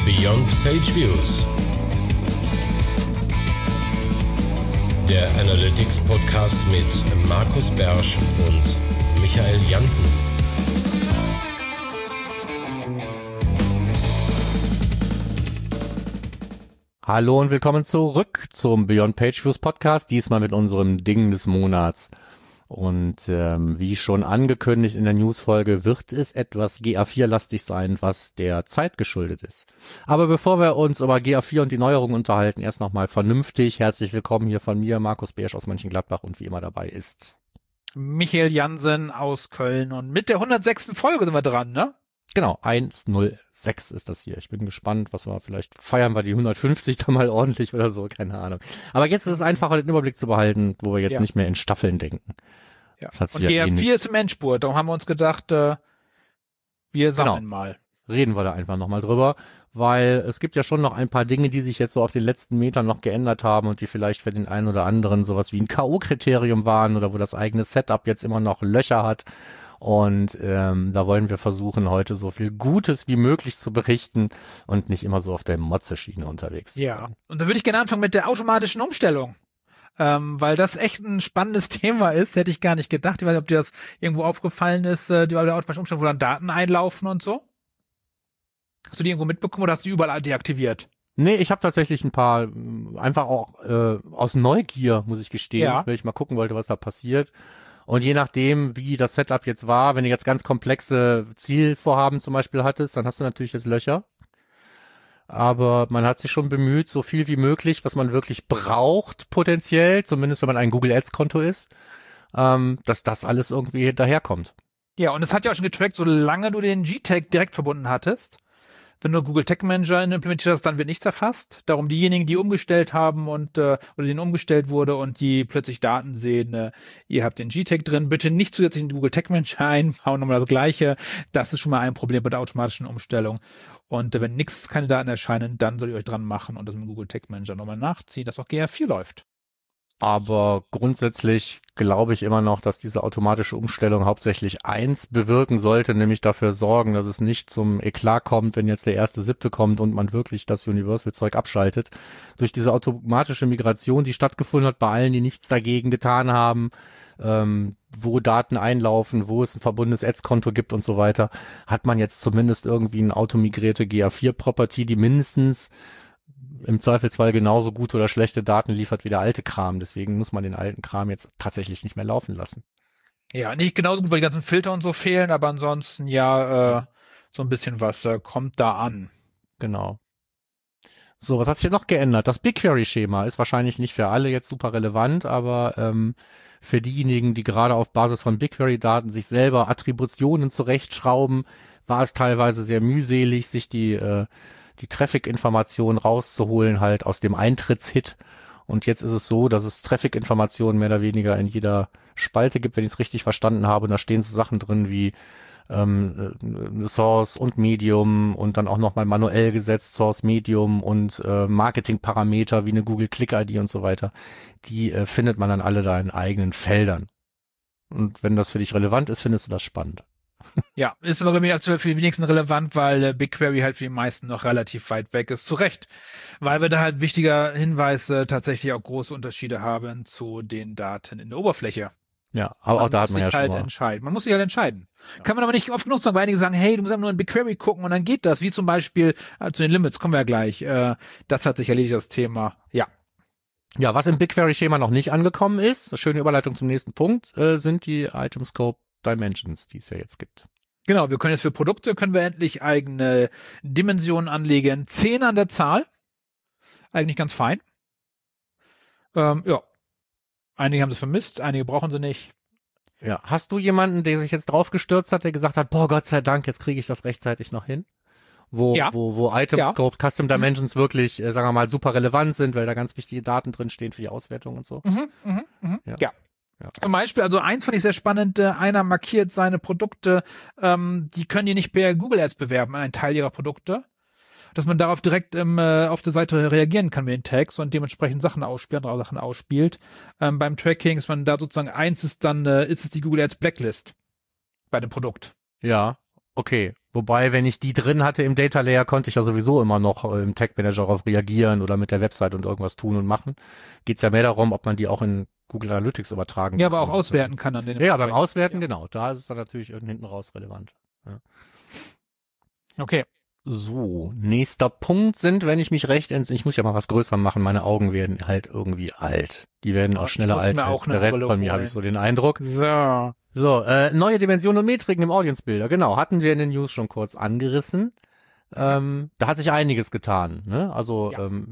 Beyond Page Views, der Analytics Podcast mit Markus Bersch und Michael Janssen. Hallo und willkommen zurück zum Beyond Page Views Podcast, diesmal mit unserem Ding des Monats. Und wie schon angekündigt in der Newsfolge, wird es etwas GA4-lastig sein, was der Zeit geschuldet ist. Aber bevor wir uns über GA4 und die Neuerungen unterhalten, erst nochmal vernünftig. Herzlich willkommen hier von mir, Markus Bersch aus Mönchengladbach, und wie immer dabei ist Michael Janssen aus Köln. Und mit der 106. Folge sind wir dran, ne? Genau, 106 ist das hier. Ich bin gespannt, was wir vielleicht feiern, wir die 150 dann mal ordentlich oder so, keine Ahnung. Aber jetzt ist es einfacher, den Überblick zu behalten, wo wir jetzt nicht mehr in Staffeln denken. Ja. Und GA4 ist im Endspurt, darum haben wir uns gedacht, wir sammeln mal. Reden wir da einfach nochmal drüber, weil es gibt ja schon noch ein paar Dinge, die sich jetzt so auf den letzten Metern noch geändert haben und die vielleicht für den einen oder anderen sowas wie ein K.O.-Kriterium waren oder wo das eigene Setup jetzt immer noch Löcher hat. Und da wollen wir versuchen, heute so viel Gutes wie möglich zu berichten und nicht immer so auf der Motze-Schiene unterwegs zu sein. Und da würde ich gerne anfangen mit der automatischen Umstellung, weil das echt ein spannendes Thema ist, hätte ich gar nicht gedacht. Ich weiß nicht, ob dir das irgendwo aufgefallen ist, die automatische Umstellung, wo dann Daten einlaufen und so. Hast du die irgendwo mitbekommen oder hast du die überall deaktiviert? Nee, ich habe tatsächlich ein paar, einfach auch aus Neugier, muss ich gestehen, weil ich mal gucken wollte, was da passiert. Und je nachdem, wie das Setup jetzt war, wenn du jetzt ganz komplexe Zielvorhaben zum Beispiel hattest, dann hast du natürlich jetzt Löcher. Aber man hat sich schon bemüht, so viel wie möglich, was man wirklich braucht, potenziell, zumindest wenn man ein Google Ads Konto ist, dass das alles irgendwie hinterherkommt. Ja, und es hat ja auch schon getrackt, solange du den G-Tag direkt verbunden hattest. Wenn du Google Tag Manager implementiert hast, dann wird nichts erfasst. Darum diejenigen, die umgestellt haben und oder denen umgestellt wurde und die plötzlich Daten sehen, ihr habt den G-Tag drin, bitte nicht zusätzlich in Google Tag Manager einhauen, nochmal das Gleiche. Das ist schon mal ein Problem bei der automatischen Umstellung. Und wenn keine Daten erscheinen, dann soll ihr euch dran machen und das mit Google Tag Manager nochmal nachziehen, dass auch GA4 läuft. Aber grundsätzlich glaube ich immer noch, dass diese automatische Umstellung hauptsächlich eins bewirken sollte, nämlich dafür sorgen, dass es nicht zum Eklat kommt, wenn jetzt der 1.7. kommt und man wirklich das Universal-Zeug abschaltet. Durch diese automatische Migration, die stattgefunden hat bei allen, die nichts dagegen getan haben, wo Daten einlaufen, wo es ein verbundenes Ads-Konto gibt und so weiter, hat man jetzt zumindest irgendwie eine automigrierte GA4-Property, die mindestens im Zweifelsfall genauso gute oder schlechte Daten liefert wie der alte Kram. Deswegen muss man den alten Kram jetzt tatsächlich nicht mehr laufen lassen. Ja, nicht genauso gut, weil die ganzen Filter und so fehlen, aber ansonsten so ein bisschen was kommt da an. Genau. So, was hat sich hier noch geändert? Das BigQuery-Schema ist wahrscheinlich nicht für alle jetzt super relevant, aber für diejenigen, die gerade auf Basis von BigQuery-Daten sich selber Attributionen zurechtschrauben, war es teilweise sehr mühselig, sich die Traffic-Informationen rauszuholen halt aus dem Eintrittshit. Und jetzt ist es so, dass es Traffic-Informationen mehr oder weniger in jeder Spalte gibt, wenn ich es richtig verstanden habe. Und da stehen so Sachen drin wie Source und Medium und dann auch nochmal manuell gesetzt Source, Medium und Marketing-Parameter wie eine Google Click-ID und so weiter. Die findet man dann alle da in eigenen Feldern. Und wenn das für dich relevant ist, findest du das spannend. Ja, ist aber bei mir aktuell für die wenigsten relevant, weil BigQuery halt für die meisten noch relativ weit weg ist. Zu Recht, weil wir da halt wichtiger Hinweise tatsächlich auch große Unterschiede haben zu den Daten in der Oberfläche. Ja, aber auch da hat man ja schon mal entscheiden. Man muss sich halt entscheiden. Ja. Kann man aber nicht oft genug sagen, weil einige sagen, hey, du musst einfach nur in BigQuery gucken und dann geht das. Wie zum Beispiel zu den Limits, kommen wir ja gleich. Das hat sich erledigt, das Thema. Ja. Ja, was im BigQuery-Schema noch nicht angekommen ist, schöne Überleitung zum nächsten Punkt, sind die Item Scope Dimensions, die es ja jetzt gibt. Genau, wir können jetzt für Produkte, endlich eigene Dimensionen anlegen. 10 an der Zahl. Eigentlich ganz fein. Ja. Einige haben sie vermisst, einige brauchen sie nicht. Ja. Hast du jemanden, der sich jetzt drauf gestürzt hat, der gesagt hat, boah, Gott sei Dank, jetzt kriege ich das rechtzeitig noch hin? Wo Item Scope, Custom Dimensions wirklich, sagen wir mal, super relevant sind, weil da ganz wichtige Daten drin stehen für die Auswertung und so. Ja. Zum Beispiel, also eins fand ich sehr spannend, einer markiert seine Produkte, die können die nicht per Google Ads bewerben, einen Teil ihrer Produkte, dass man darauf direkt auf der Seite reagieren kann mit den Tags und dementsprechend Sachen ausspielt. Beim Tracking ist man da sozusagen ist es die Google Ads Blacklist bei dem Produkt. Ja. Okay, wobei, wenn ich die drin hatte im Data Layer, konnte ich ja sowieso immer noch im Tag Manager darauf reagieren oder mit der Website und irgendwas tun und machen. Geht's ja mehr darum, ob man die auch in Google Analytics übertragen Ja, kann. aber auch auswerten kann an den. Ja, beim Auswerten, genau. Da ist es dann natürlich hinten raus relevant. Ja. Okay. So, nächster Punkt sind, wenn ich mich recht entsinne, ich muss ja mal was größer machen, meine Augen werden halt irgendwie alt. Die werden auch schneller alt als der Rest von mir, habe ich so den Eindruck. So, neue Dimensionen und Metriken im Audience-Builder, genau, hatten wir in den News schon kurz angerissen. Da hat sich einiges getan, ne? Also,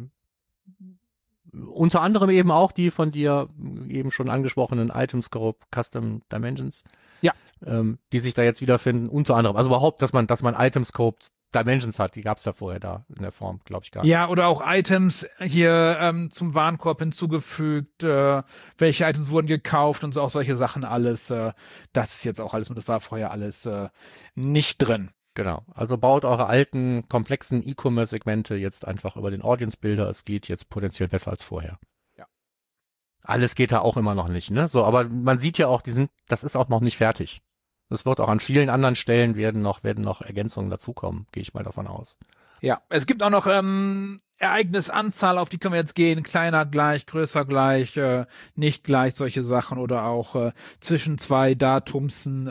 unter anderem eben auch die von dir eben schon angesprochenen Item Scope Custom Dimensions. Ja. Die sich da jetzt wiederfinden, unter anderem. Also überhaupt, dass man Item Scope Dimensions hat, die gab es ja vorher da in der Form, glaube ich, gar nicht. Ja, oder auch Items hier zum Warenkorb hinzugefügt, welche Items wurden gekauft und so auch solche Sachen alles. Das ist jetzt auch alles, das war vorher alles nicht drin. Genau, also baut eure alten, komplexen E-Commerce-Segmente jetzt einfach über den Audience-Builder. Es geht jetzt potenziell besser als vorher. Ja. Alles geht da auch immer noch nicht, ne? So, aber man sieht ja auch, das ist auch noch nicht fertig. Es wird auch an vielen anderen Stellen werden noch Ergänzungen dazukommen, gehe ich mal davon aus. Ja, es gibt auch noch Ereignisanzahl, auf die können wir jetzt gehen, kleiner gleich, größer gleich, nicht gleich, solche Sachen oder auch zwischen zwei Datumsen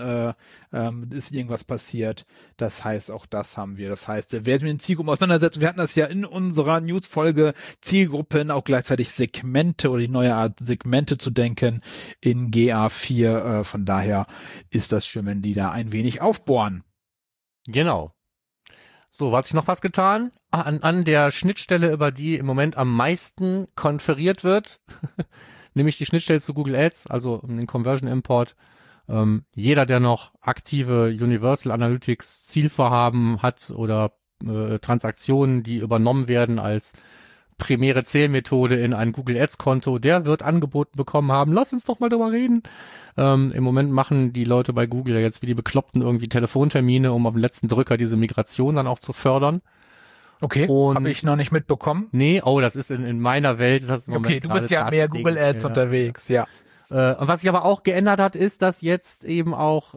ist irgendwas passiert. Das heißt, auch das haben wir. Das heißt, wer sich mit den Zielgruppen auseinandersetzt, wir hatten das ja in unserer News-Folge, Zielgruppen, auch gleichzeitig Segmente oder die neue Art Segmente zu denken in GA4. Von daher ist das schön, wenn die da ein wenig aufbohren. Genau. So, hat sich noch was getan? An der Schnittstelle, über die im Moment am meisten konferiert wird, nämlich die Schnittstelle zu Google Ads, also den Conversion Import. Jeder, der noch aktive Universal Analytics Zielvorhaben hat oder Transaktionen, die übernommen werden als primäre Zählmethode in ein Google Ads Konto, der wird angeboten bekommen haben, lass uns doch mal drüber reden. Im Moment machen die Leute bei Google ja jetzt wie die Bekloppten irgendwie Telefontermine, um auf den letzten Drücker diese Migration dann auch zu fördern. Okay, habe ich noch nicht mitbekommen. Nee, das ist in meiner Welt. Ist das im Moment du bist ja mehr Google Ads unterwegs, ja. Und was sich aber auch geändert hat, ist, dass jetzt eben auch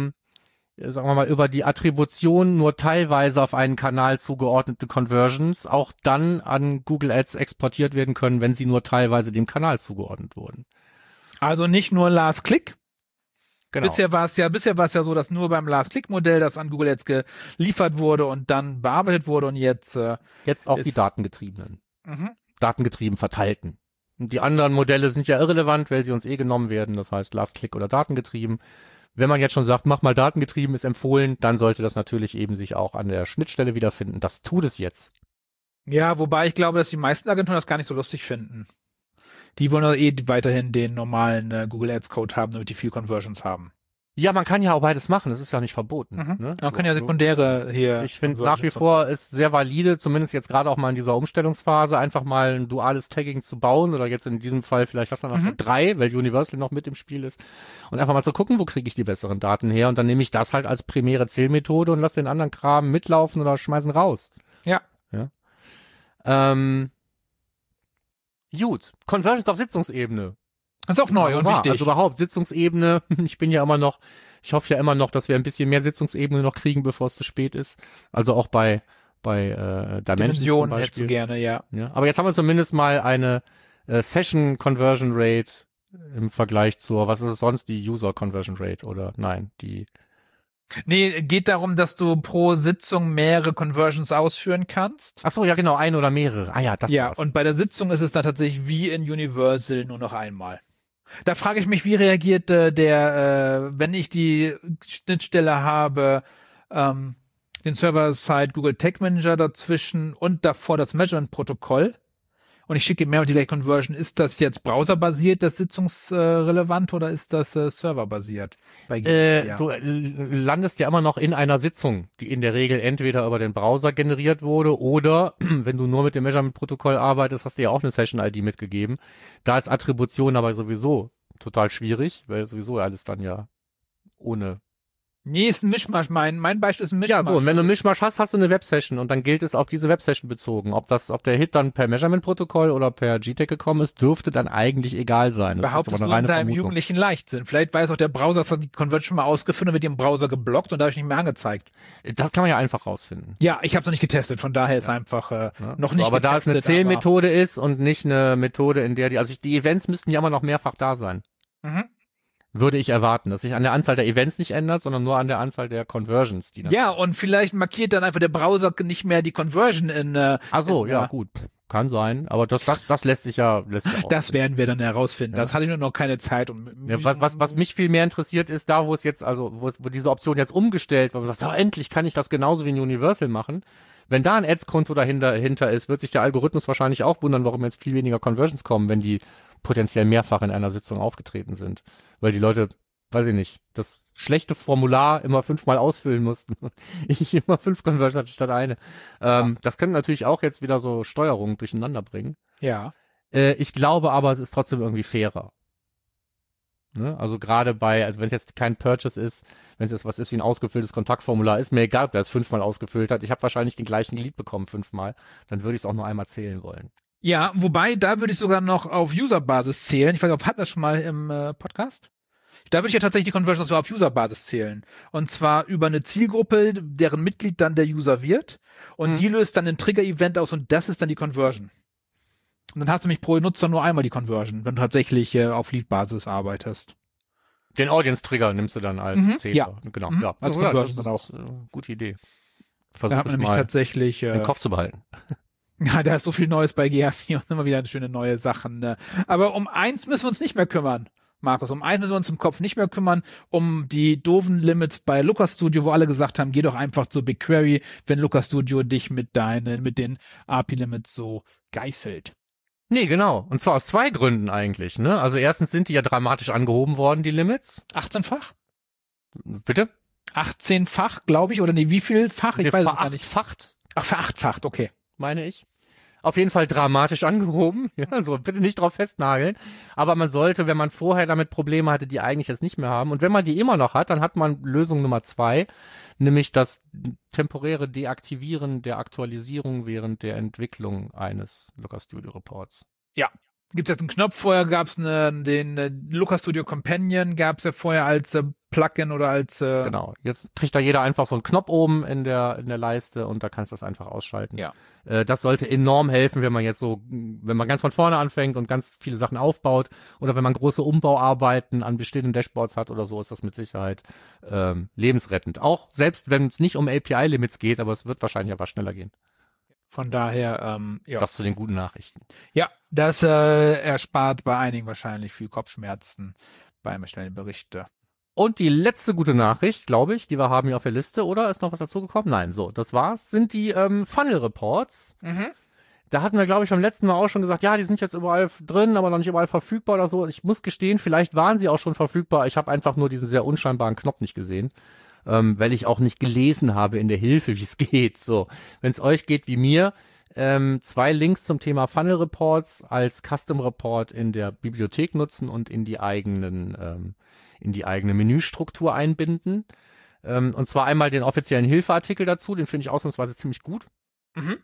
sagen wir mal, über die Attribution nur teilweise auf einen Kanal zugeordnete Conversions auch dann an Google Ads exportiert werden können, wenn sie nur teilweise dem Kanal zugeordnet wurden. Also nicht nur Last Click. Genau. Bisher war es ja so, dass nur beim Last Click Modell das an Google Ads geliefert wurde und dann bearbeitet wurde und jetzt auch die datengetriebenen. Mhm. Datengetrieben verteilten. Und die anderen Modelle sind ja irrelevant, weil sie uns genommen werden, das heißt Last Click oder datengetrieben. Wenn man jetzt schon sagt, mach mal datengetrieben, ist empfohlen, dann sollte das natürlich eben sich auch an der Schnittstelle wiederfinden. Das tut es jetzt. Ja, wobei ich glaube, dass die meisten Agenturen das gar nicht so lustig finden. Die wollen weiterhin den normalen Google Ads Code haben, damit die viel Conversions haben. Ja, man kann ja auch beides machen, das ist ja nicht verboten. Mhm. Ne? Man kann ja sekundäre hier. Ich finde nach wie vor ist sehr valide, zumindest jetzt gerade auch mal in dieser Umstellungsphase, einfach mal ein duales Tagging zu bauen oder jetzt in diesem Fall vielleicht hat man noch 3, weil Universal noch mit im Spiel ist und einfach mal zu gucken, wo kriege ich die besseren Daten her und dann nehme ich das halt als primäre Zählmethode und lasse den anderen Kram mitlaufen oder schmeißen raus. Ja. Gut, Conversions auf Sitzungsebene. Das ist auch neu und wichtig. Also überhaupt Sitzungsebene. Ich hoffe ja immer noch, dass wir ein bisschen mehr Sitzungsebene noch kriegen, bevor es zu spät ist. Also auch bei Dimensions zum Beispiel. Hättest du gerne, ja. Aber jetzt haben wir zumindest mal eine Session Conversion Rate im Vergleich zur, was ist sonst die User Conversion Rate oder nein, die. Nee, geht darum, dass du pro Sitzung mehrere Conversions ausführen kannst. Ach so, ja genau, eine oder mehrere. Ah ja, das ja, war's. und bei der Sitzung ist es dann tatsächlich wie in Universal nur noch einmal. Da frage ich mich, wie reagiert wenn ich die Schnittstelle habe, den Server-Side Google Tag Manager dazwischen und davor das Measurement-Protokoll und ich schicke mehr und die gleiche Conversion. Ist das jetzt browserbasiert, das sitzungsrelevant oder ist das serverbasiert? Du landest ja immer noch in einer Sitzung, die in der Regel entweder über den Browser generiert wurde oder wenn du nur mit dem Measurement-Protokoll arbeitest, hast du ja auch eine Session-ID mitgegeben. Da ist Attribution aber sowieso total schwierig, weil sowieso alles dann ja ohne Nee, ist ein Mischmasch. Mein Beispiel ist ein Mischmasch. Ja, so, und wenn du einen Mischmasch hast, hast du eine Websession und dann gilt es auf diese Websession bezogen. Ob der Hit dann per Measurement-Protokoll oder per GTAG gekommen ist, dürfte dann eigentlich egal sein. Das Behauptest ist aber du eine in reine deinem Vermutung. jugendlichen Leichtsinn. Vielleicht weiß auch der Browser, dass er die Conversion mal ausgeführt und wird im Browser geblockt und dadurch nicht mehr angezeigt. Das kann man ja einfach rausfinden. Ja, ich habe es noch nicht getestet, von daher ist einfach noch nicht So, aber da es eine getestet, Zählmethode ist und nicht eine Methode, in der die Events müssten ja immer noch mehrfach da sein. Mhm. Würde ich erwarten, dass sich an der Anzahl der Events nicht ändert, sondern nur an der Anzahl der Conversions, die dann. Ja, und vielleicht markiert dann einfach der Browser nicht mehr die Conversion in. Ach so, ja, gut. Kann sein, aber das lässt sich ja auch. Das werden wir dann herausfinden. Ja. Das hatte ich nur noch keine Zeit. Ja, was mich viel mehr interessiert ist, da wo es jetzt, also wo diese Option jetzt umgestellt wird, wo man sagt, endlich kann ich das genauso wie in Universal machen. Wenn da ein Ads-Konto dahinter ist, wird sich der Algorithmus wahrscheinlich auch wundern, warum jetzt viel weniger Conversions kommen, wenn die potenziell mehrfach in einer Sitzung aufgetreten sind. Weil die Leute, weiß ich nicht, das schlechte Formular immer 5-mal ausfüllen mussten. Ich immer 5 Conversions hatte statt eine. Das können natürlich auch jetzt wieder so Steuerungen durcheinander bringen. Ja. Ich glaube aber, es ist trotzdem irgendwie fairer. Ne? Also gerade also wenn es jetzt kein Purchase ist, wenn es jetzt was ist wie ein ausgefülltes Kontaktformular, ist mir egal, ob der es 5-mal ausgefüllt hat. Ich habe wahrscheinlich den gleichen Lead bekommen 5-mal. Dann würde ich es auch nur einmal zählen wollen. Ja, wobei, da würde ich sogar noch auf User-Basis zählen. Ich weiß nicht, hat das schon mal im Podcast? Da würde ich ja tatsächlich die Conversions auf User-Basis zählen. Und zwar über eine Zielgruppe, deren Mitglied dann der User wird. Und die löst dann ein Trigger-Event aus und das ist dann die Conversion. Und dann hast du nämlich pro Nutzer nur einmal die Conversion, wenn du tatsächlich auf Lead-Basis arbeitest. Den Audience-Trigger nimmst du dann als Zähler. Ja. Genau. Mhm. Ja. Als Also, Conversion das dann ist gute Idee. Dann Versuch hat man ich nämlich mal tatsächlich im Kopf zu behalten. ja, da ist so viel Neues bei GA4 und immer wieder schöne neue Sachen. Ne? Aber um eins müssen wir uns nicht mehr kümmern, Markus. Um eins müssen wir uns im Kopf nicht mehr kümmern, um die doofen Limits bei Looker Studio, wo alle gesagt haben, geh doch einfach zu BigQuery, wenn Looker Studio dich mit den API-Limits so geißelt. Nee, genau. Und zwar aus 2 Gründen eigentlich. Ne? Also erstens sind die ja dramatisch angehoben worden, die Limits. 18-fach? Bitte? 18-fach, glaube ich, oder nee, wie viel-fach? Ich weiß es gar nicht. Verachtfacht, Ach, verachtfacht, okay. meine ich. Auf jeden Fall dramatisch angehoben. Ja, also bitte nicht drauf festnageln. Aber man sollte, wenn man vorher damit Probleme hatte, die eigentlich jetzt nicht mehr haben. Und wenn man die immer noch hat, dann hat man Lösung Nummer 2, nämlich das temporäre Deaktivieren der Aktualisierung während der Entwicklung eines Looker Studio Reports. Ja. Gibt es jetzt einen Knopf? Vorher gab es den Looker Studio Companion, gab es ja vorher als Plugin oder als Genau. Jetzt kriegt da jeder einfach so einen Knopf oben in der Leiste und da kannst du das einfach ausschalten. Ja. Das sollte enorm helfen, wenn man ganz von vorne anfängt und ganz viele Sachen aufbaut oder wenn man große Umbauarbeiten an bestehenden Dashboards hat oder so, ist das mit Sicherheit lebensrettend. Auch selbst wenn es nicht um API-Limits geht, aber es wird wahrscheinlich einfach schneller gehen. Von daher, ja. Das zu den guten Nachrichten. Ja, das erspart bei einigen wahrscheinlich viel Kopfschmerzen beim schnellen Berichte. Und die letzte gute Nachricht, glaube ich, die wir haben hier auf der Liste, oder? Ist noch was dazugekommen? Nein, so, das war's, sind die Funnel Reports. Mhm. Da hatten wir, glaube ich, beim letzten Mal auch schon gesagt, ja, die sind jetzt überall drin, aber noch nicht überall verfügbar oder so. Ich muss gestehen, vielleicht waren sie auch schon verfügbar. Ich habe einfach nur diesen sehr unscheinbaren Knopf nicht gesehen, weil ich auch nicht gelesen habe in der Hilfe, wie es geht. So, wenn es euch geht wie mir, 2 Links zum Thema Funnel Reports als Custom Report in der Bibliothek nutzen und in die eigene Menüstruktur einbinden. Und zwar einmal den offiziellen Hilfeartikel dazu, den finde ich ausnahmsweise ziemlich gut. Mhm.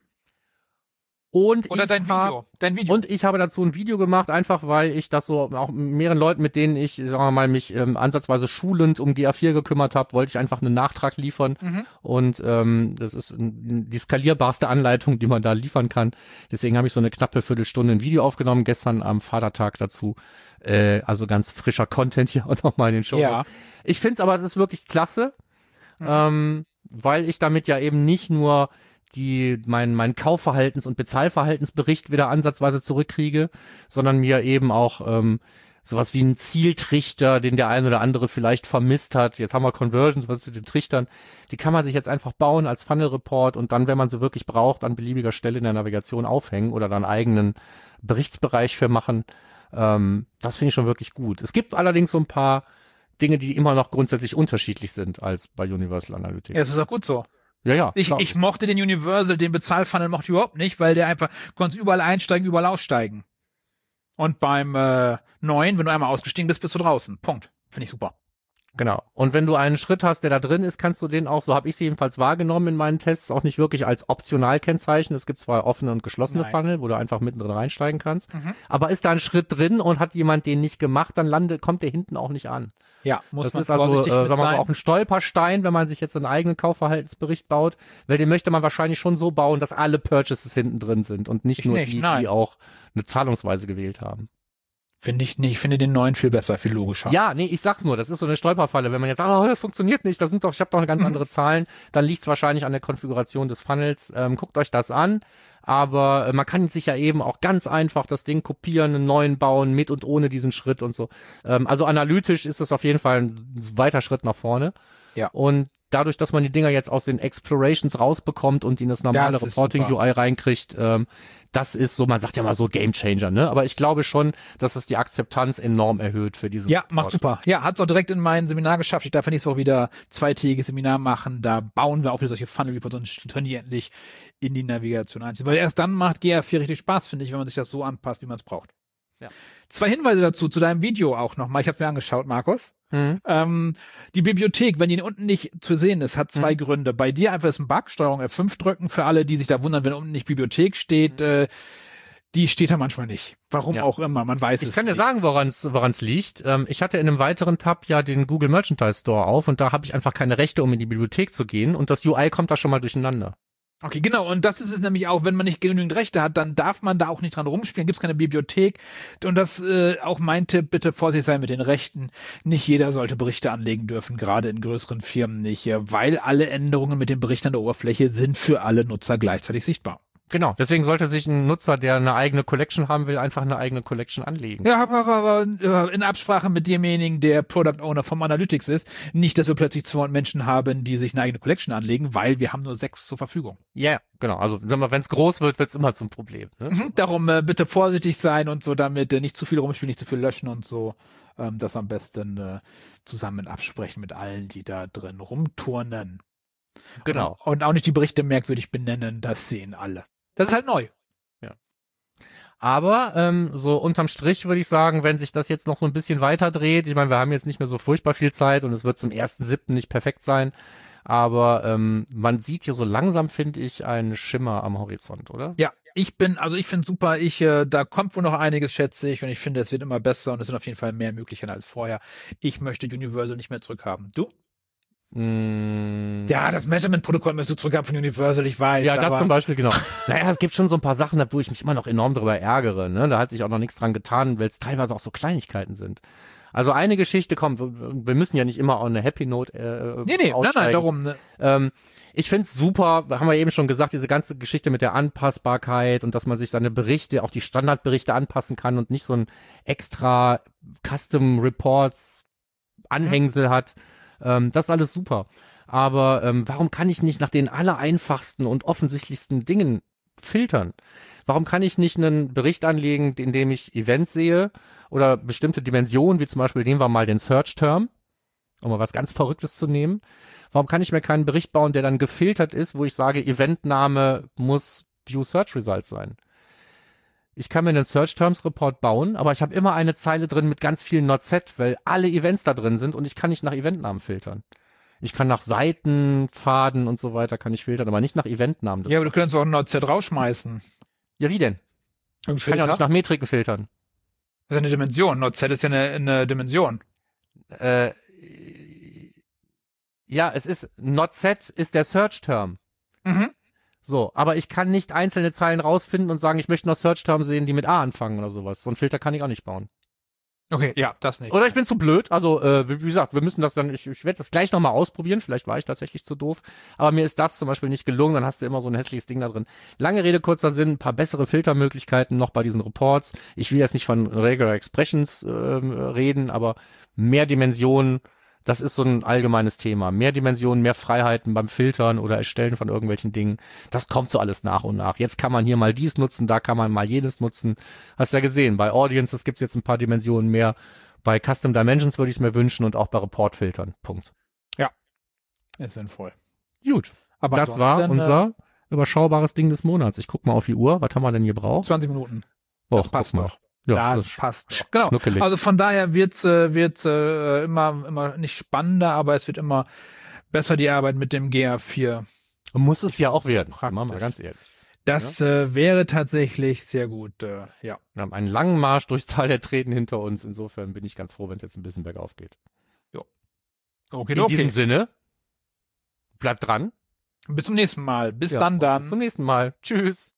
Oder dein Video. Und ich habe dazu ein Video gemacht, einfach weil ich das so auch mehreren Leuten, mit denen ich, sagen wir mal, mich ansatzweise schulend um GA4 gekümmert habe, wollte ich einfach einen Nachtrag liefern. Mhm. Und das ist die skalierbarste Anleitung, die man da liefern kann. Deswegen habe ich so eine knappe Viertelstunde ein Video aufgenommen, gestern am Vatertag dazu. Also ganz frischer Content hier auch nochmal in den Show. Ja. Ich finde es aber, es ist wirklich klasse, weil ich damit ja eben nicht nur mein Kaufverhaltens- und Bezahlverhaltensbericht wieder ansatzweise zurückkriege, sondern mir eben auch sowas wie einen Zieltrichter, den der ein oder andere vielleicht vermisst hat. Jetzt haben wir Conversions, was mit den Trichtern. Die kann man sich jetzt einfach bauen als Funnel Report und dann, wenn man sie wirklich braucht, an beliebiger Stelle in der Navigation aufhängen oder dann einen eigenen Berichtsbereich für machen. Das finde ich schon wirklich gut. Es gibt allerdings so ein paar Dinge, die immer noch grundsätzlich unterschiedlich sind als bei Universal Analytics. Ja, das ist auch gut so. Ja. Ich mochte den Universal, den Bezahlfunnel mochte ich überhaupt nicht, weil der einfach, konntest überall einsteigen, überall aussteigen. Und beim neuen, wenn du einmal ausgestiegen bist, bist du draußen. Punkt. Finde ich super. Genau. Und wenn du einen Schritt hast, der da drin ist, kannst du den auch, so habe ich es jedenfalls wahrgenommen in meinen Tests, auch nicht wirklich als optional kennzeichnen. Es gibt zwar offene und geschlossene Nein. Funnel, wo du einfach mittendrin reinsteigen kannst. Mhm. Aber ist da ein Schritt drin und hat jemand den nicht gemacht, dann kommt der hinten auch nicht an. Ja, muss Das man ist also, vorsichtig sagen mit wir mal, sein. auch ein Stolperstein, wenn man sich jetzt einen eigenen Kaufverhaltensbericht baut, weil den möchte man wahrscheinlich schon so bauen, dass alle Purchases hinten drin sind und nicht nur die, nein. die auch eine Zahlungsweise gewählt haben. Finde ich nicht. Ich finde den neuen viel besser, viel logischer. Ja, nee, ich sag's nur, das ist so eine Stolperfalle. Wenn man jetzt sagt, oh, das funktioniert nicht, ich habe doch ganz andere Zahlen, dann liegt's wahrscheinlich an der Konfiguration des Funnels. Guckt euch das an, aber man kann sich ja eben auch ganz einfach das Ding kopieren, einen neuen bauen, mit und ohne diesen Schritt und so. Also analytisch ist es auf jeden Fall ein weiter Schritt nach vorne. Ja. Und dadurch, dass man die Dinger jetzt aus den Explorations rausbekommt und in das normale Das ist Reporting-UI reinkriegt, das ist so, man sagt ja mal so Gamechanger, ne? Aber ich glaube schon, dass es die Akzeptanz enorm erhöht für diesen Ja, Report. macht super. Ja, hat's auch direkt in mein Seminar geschafft. Ich darf ja nächste Woche wieder 2-tägiges Seminar machen. Da bauen wir auch wieder solche Funnel Reports und können die endlich in die Navigation einziehen. Weil erst dann macht GA4 richtig Spaß, finde ich, wenn man sich das so anpasst, wie man es braucht. Ja. 2 Hinweise dazu, zu deinem Video auch nochmal. Ich habe mir angeschaut, Markus. Mhm. Die Bibliothek, wenn die unten nicht zu sehen ist, hat 2 Gründe. Bei dir einfach ist ein Bug, Steuerung F5 drücken, für alle, die sich da wundern, wenn unten nicht Bibliothek steht, die steht da manchmal nicht. Warum Ja. auch immer, man weiß es Ich kann dir nicht. sagen, woran's liegt. Ich hatte in einem weiteren Tab ja den Google Merchandise Store auf und da habe ich einfach keine Rechte, um in die Bibliothek zu gehen und das UI kommt da schon mal durcheinander. Okay, genau. Und das ist es nämlich auch, wenn man nicht genügend Rechte hat, dann darf man da auch nicht dran rumspielen, gibt es keine Bibliothek. Und das auch mein Tipp, bitte vorsichtig sein mit den Rechten. Nicht jeder sollte Berichte anlegen dürfen, gerade in größeren Firmen nicht, weil alle Änderungen mit den Berichten an der Oberfläche sind für alle Nutzer gleichzeitig sichtbar. Genau, deswegen sollte sich ein Nutzer, der eine eigene Collection haben will, einfach eine eigene Collection anlegen. Ja, aber in Absprache mit demjenigen, der Product Owner vom Analytics ist. Nicht, dass wir plötzlich 200 Menschen haben, die sich eine eigene Collection anlegen, weil wir haben nur 6 zur Verfügung. Ja, genau. Also wenn es groß wird, wird's immer zum Problem. Ne? Darum bitte vorsichtig sein und so, damit nicht zu viel rumspielen, nicht zu viel löschen und so. Das am besten zusammen absprechen mit allen, die da drin rumturnen. Genau. Und auch nicht die Berichte merkwürdig benennen, das sehen alle. Das ist halt neu. Aber so unterm Strich würde ich sagen, wenn sich das jetzt noch so ein bisschen weiter dreht, ich meine, wir haben jetzt nicht mehr so furchtbar viel Zeit und es wird zum 1.7. nicht perfekt sein, aber man sieht hier so langsam, finde ich, einen Schimmer am Horizont, oder? Ja, ich finde super, da kommt wohl noch einiges, schätze ich, und ich finde, es wird immer besser und es sind auf jeden Fall mehr Möglichkeiten als vorher. Ich möchte Universal nicht mehr zurückhaben. Du? Ja, das Measurement-Protokoll müsst du zurückhaben von Universal, ich weiß. Ja, das aber zum Beispiel, genau. Naja, es gibt schon so ein paar Sachen, wo ich mich immer noch enorm drüber ärgere. Ne? Da hat sich auch noch nichts dran getan, weil es teilweise auch so Kleinigkeiten sind. Also eine Geschichte, komm, wir müssen ja nicht immer auch eine Happy Note nein, darum. Ne? Ich find's super, haben wir eben schon gesagt, diese ganze Geschichte mit der Anpassbarkeit und dass man sich seine Berichte, auch die Standardberichte anpassen kann und nicht so ein extra Custom Reports Anhängsel hat. Das ist alles super. Aber warum kann ich nicht nach den allereinfachsten und offensichtlichsten Dingen filtern? Warum kann ich nicht einen Bericht anlegen, in dem ich Events sehe oder bestimmte Dimensionen, wie zum Beispiel nehmen wir mal den Search-Term, um mal was ganz Verrücktes zu nehmen. Warum kann ich mir keinen Bericht bauen, der dann gefiltert ist, wo ich sage, Eventname muss View Search Results sein? Ich kann mir einen Search Terms Report bauen, aber ich habe immer eine Zeile drin mit ganz vielen Not Set, weil alle Events da drin sind und ich kann nicht nach Eventnamen filtern. Ich kann nach Seiten, Pfaden und so weiter kann ich filtern, aber nicht nach Eventnamen. Ja, aber du könntest auch ein Not-Set rausschmeißen. Ja, wie denn? Ich kann ja auch nicht nach Metriken filtern. Das ist eine Dimension. Not-Set ist ja eine Dimension. Ja, es ist, Not Set ist der Search-Term. Mhm. So, aber ich kann nicht einzelne Zeilen rausfinden und sagen, ich möchte noch Search-Term sehen, die mit A anfangen oder sowas. So einen Filter kann ich auch nicht bauen. Okay, ja, das nicht. Oder ich bin zu blöd. Also, wie gesagt, wir müssen das dann, ich werde das gleich nochmal ausprobieren. Vielleicht war ich tatsächlich zu doof. Aber mir ist das zum Beispiel nicht gelungen. Dann hast du immer so ein hässliches Ding da drin. Lange Rede, kurzer Sinn. Ein paar bessere Filtermöglichkeiten noch bei diesen Reports. Ich will jetzt nicht von Regular Expressions reden, aber mehr Dimensionen. Das ist so ein allgemeines Thema. Mehr Dimensionen, mehr Freiheiten beim Filtern oder Erstellen von irgendwelchen Dingen. Das kommt so alles nach und nach. Jetzt kann man hier mal dies nutzen, da kann man mal jenes nutzen. Hast ja gesehen, bei Audiences gibt's jetzt ein paar Dimensionen mehr. Bei Custom Dimensions würde ich es mir wünschen und auch bei Reportfiltern. Punkt. Ja, ist sinnvoll. Gut, Aber das war unser überschaubares Ding des Monats. Ich guck mal auf die Uhr. Was haben wir denn hier gebraucht? 20 Minuten. Oh, Das passt guck mal. noch. Ja, das passt. Genau. schnuckelig. Also von daher wird's immer nicht spannender, aber es wird immer besser, die Arbeit mit dem GA4. Muss es ja auch werden, praktisch. machen wir mal ganz ehrlich. Das wäre tatsächlich sehr gut, ja. Wir haben einen langen Marsch durchs Tal der Tränen hinter uns. Insofern bin ich ganz froh, wenn es jetzt ein bisschen bergauf geht. Okay, In diesem Sinne, bleibt dran. Bis zum nächsten Mal. Bis Ja, dann. Bis zum nächsten Mal. Tschüss.